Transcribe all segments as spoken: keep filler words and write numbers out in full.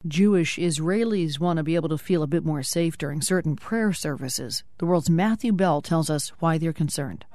Jewish Israelis want to be able to feel a bit more safe during certain prayer services. The World's Matthew Bell tells us why they're concerned.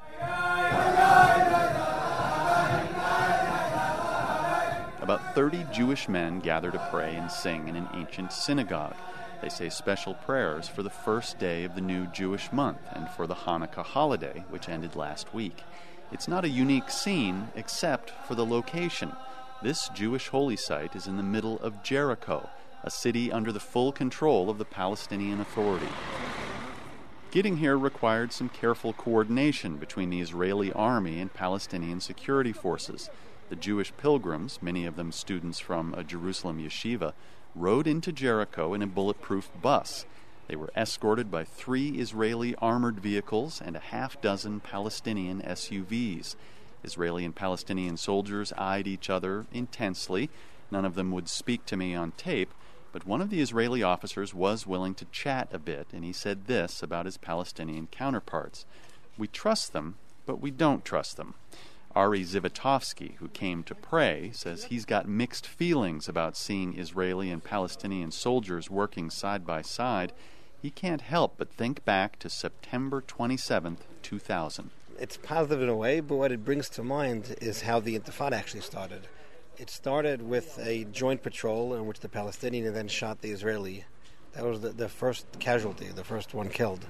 About thirty Jewish men gather to pray and sing in an ancient synagogue. They say special prayers for the first day of the new Jewish month and for the Hanukkah holiday, which ended last week. It's not a unique scene except for the location. This Jewish holy site is in the middle of Jericho, a city under the full control of the Palestinian Authority. Getting here required some careful coordination between the Israeli army and Palestinian security forces. The Jewish pilgrims, many of them students from a Jerusalem yeshiva, rode into Jericho in a bulletproof bus. They were escorted by three Israeli armored vehicles and a half dozen Palestinian S U Vs. Israeli and Palestinian soldiers eyed each other intensely. None of them would speak to me on tape, but one of the Israeli officers was willing to chat a bit, and he said this about his Palestinian counterparts. "We trust them, but we don't trust them." Ari Zivatovsky, who came to pray, says he's got mixed feelings about seeing Israeli and Palestinian soldiers working side by side. He can't help but think back to September twenty-seventh, two thousand. It's positive in a way, but what it brings to mind is how the Intifada actually started. It started with a joint patrol in which the Palestinian then shot the Israeli. That was the, the first casualty, the first one killed.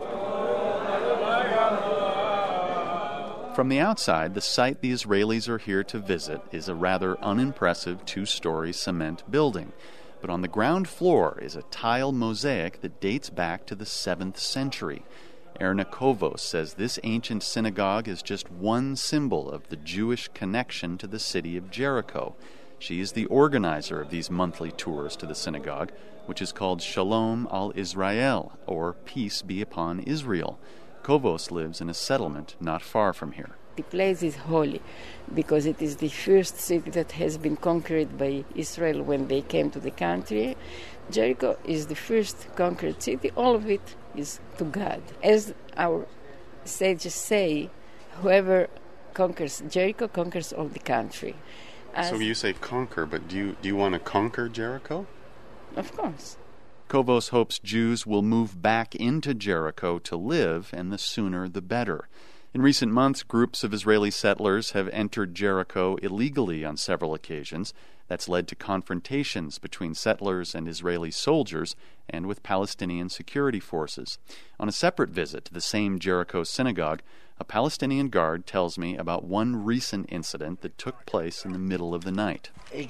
From the outside, the site the Israelis are here to visit is a rather unimpressive two-story cement building. But on the ground floor is a tile mosaic that dates back to the seventh century. Erna Kovos says this ancient synagogue is just one symbol of the Jewish connection to the city of Jericho. She is the organizer of these monthly tours to the synagogue, which is called Shalom al Israel, or Peace be upon Israel. Kovos lives in a settlement not far from here. The place is holy because it is the first city that has been conquered by Israel when they came to the country. Jericho is the first conquered city. All of it is to God. As our sages say, whoever conquers Jericho conquers all the country. As so you say conquer, but do you, do you want to conquer Jericho? Of course. Kovos hopes Jews will move back into Jericho to live, and the sooner the better. In recent months, groups of Israeli settlers have entered Jericho illegally on several occasions. That's led to confrontations between settlers and Israeli soldiers and with Palestinian security forces. On a separate visit to the same Jericho synagogue, a Palestinian guard tells me about one recent incident that took place in the middle of the night. A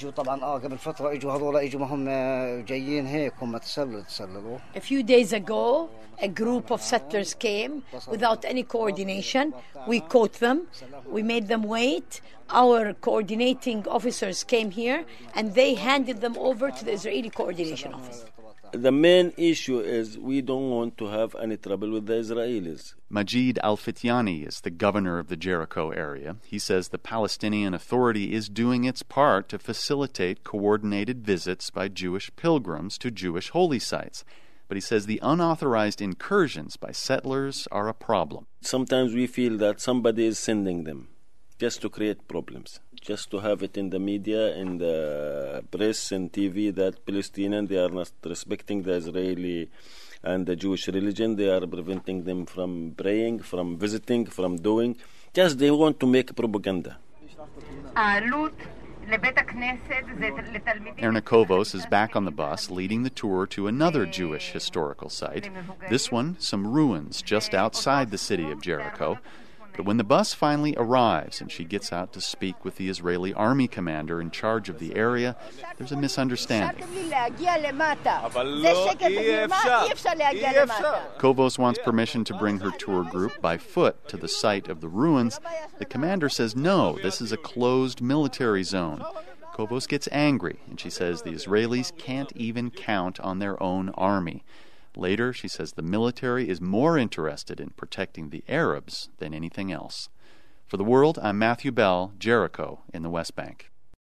few days ago, a group of settlers came without any coordination. We caught them. We made them wait. Our coordinating officers came here and they handed them over to the Israeli coordination office. The main issue is we don't want to have any trouble with the Israelis. Majid Al-Fityani is the governor of the Jericho area. He says the Palestinian Authority is doing its part to facilitate coordinated visits by Jewish pilgrims to Jewish holy sites. But he says the unauthorized incursions by settlers are a problem. Sometimes we feel that somebody is sending them just to create problems, just to have it in the media, in the press and T V that Palestinians, they are not respecting the Israeli and the Jewish religion. They are preventing them from praying, from visiting, from doing. Just they want to make propaganda. Erna Kovos is back on the bus leading the tour to another Jewish historical site. This one, some ruins just outside the city of Jericho. But when the bus finally arrives and she gets out to speak with the Israeli army commander in charge of the area, there's a misunderstanding. Kovos wants permission to bring her tour group by foot to the site of the ruins. The commander says no, this is a closed military zone. Kovos gets angry, and she says the Israelis can't even count on their own army. Later, she says the military is more interested in protecting the Arabs than anything else. For The World, I'm Matthew Bell, Jericho in the West Bank.